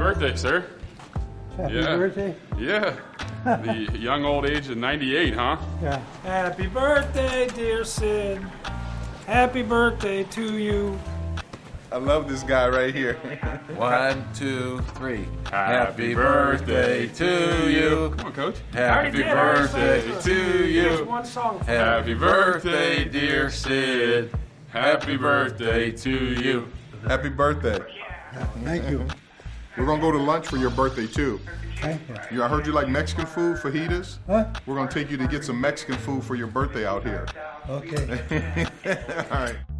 birthday, sir. Happy birthday. Yeah. The young old age of 98, huh? Yeah. Happy birthday, dear Sid. Happy birthday to you. I love this guy right here. 1, 2, 3. Happy birthday to you. Come on, Coach. Happy birthday to Here's you. one song. Happy birthday, dear Sid. Happy birthday to you. Happy birthday. Thank you. We're going to go to lunch for your birthday, too. Thank you. I heard you like Mexican food, fajitas. Huh? We're going to take you to get some Mexican food for your birthday out here. Okay. All right.